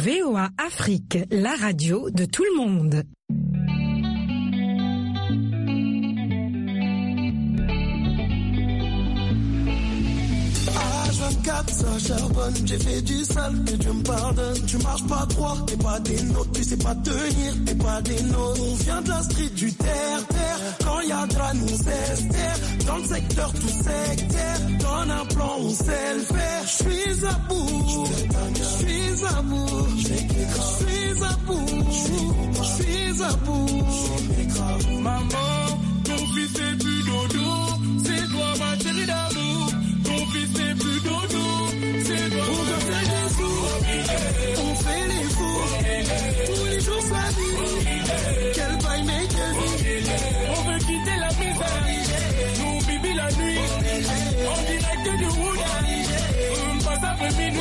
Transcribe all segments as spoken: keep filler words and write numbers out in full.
V O A Afrique, la radio de tout le monde. Ça charbonne, j'ai fait du sale, que Dieu me pardonne. Tu marches pas droit, t'es pas des nôtres, tu sais pas tenir, t'es pas des nôtres. On vient de la street du terre-terre, quand y'a de la nous s'estère. Dans le secteur tout sectaire, donne un plan, on sait le faire. J'suis à bout, j'suis à bout, j'suis à bout, j'suis à bout. Maman, ton fils c'est plus dodo, c'est toi ma chérie d'amour. Ton fils c'est plus dodo. On va faire des sous, on fait les fous, tous les jours ça dit, quel bail mais quel vie. On veut quitter la misère, nous bibi la nuit, en direct du wood, on passe après minuit.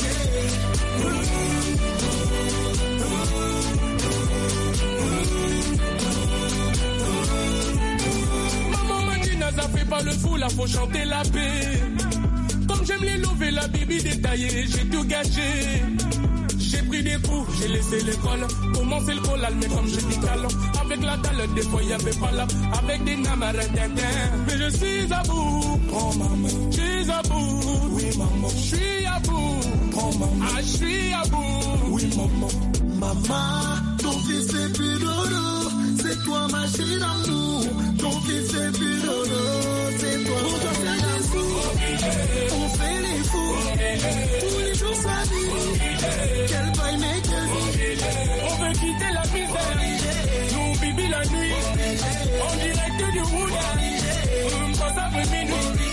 Maman m'a dit, Naza fait pas le fou, là faut chanter la paix. Comme j'aime les lever, la bibi détaillée, j'ai tout gâché. J'ai pris des coups, j'ai laissé l'école. Commencé le collal, mais comme j'ai dit calme. Avec la dalle, des fois y'avait pas là. Avec des namarins tintin. Mais je suis à bout. Oh maman. Je suis à bout. Oui maman. Je suis à bout. Oh maman. Ah, je suis à bout. Oui maman. Maman, ton fils c'est plus dodo. C'est toi ma chérie d'amour. Ton fils c'est plus dodo. C'est toi. On doit faire des sous. On fait les fous. Tous les jours ça dit. Quel bail mais quel vie. On veut quitter la misère. Nous bibi la nuit. En direct du wood. On passe après minuit.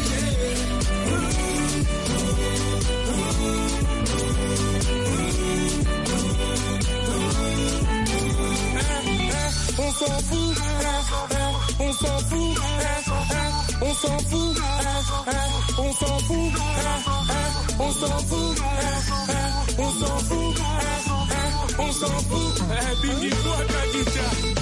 On s'en fout, on s'en fout, on s'en fout, on s'en fout, on s'en fout, on s'en fout, on s'en fout, Biggie toi Kadija.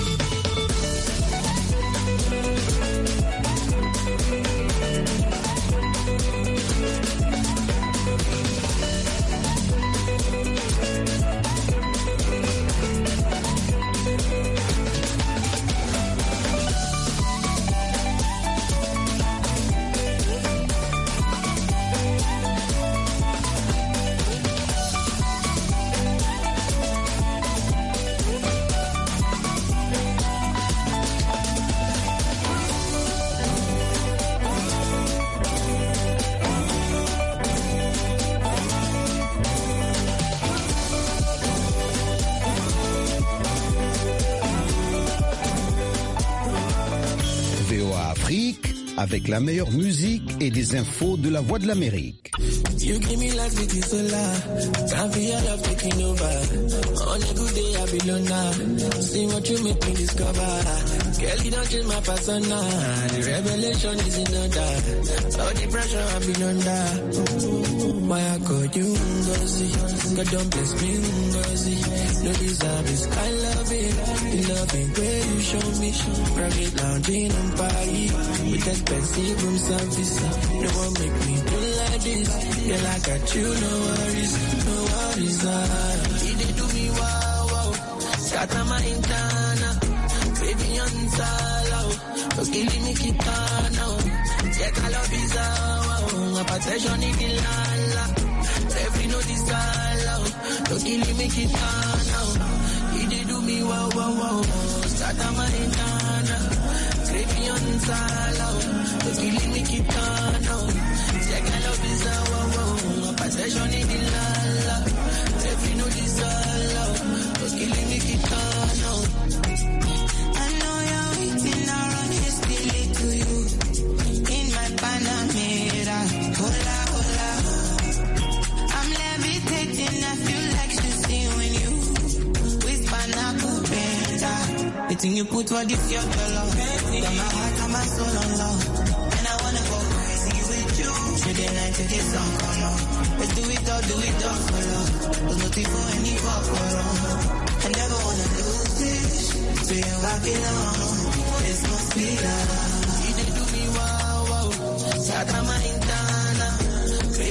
Avec la meilleure musique et des infos de la Voix de l'Amérique. You give me life with this solar. Time for your love taking over. On a good day I be loner. See what you make me discover. Girl, you don't change my persona. The revelation is in order. All the pressure I've been under. Why I call you Ngozi? God don't bless me Ngozi. No deserve this kind love it. The loving way you show me. Private lounging in Paris. With expensive room service. No one make me do like this. Girl, I got you, no worries, no worries. Ah. You did do me wow, wow. Scatter my internal. Baby, on salo. Don't give me kitana. Check all of his wow. A protection in the lala. Every no desire. Don't give me kitana. You did do me wow, wow, wow. Scatter my internal. Baby, on salo. Don't give me kitana. Check all of his wow. Possession in the lala. If you know this all out, just killing me kitano. I know you're waiting around here, still it to you. In my Panamera, hola, hola. I'm levitating, I feel like shooting when you whisper Nakupenda. The thing you put for this your dollar. Got my heart and my soul on love. And I wanna go crazy with you. Today night till the sun come on. Let's do it all, do it all for love. There's nothing for any fuck for wrong. I never wanna lose this. So you I belong. This must be love. You did do me wow, wow. Scatter my entire.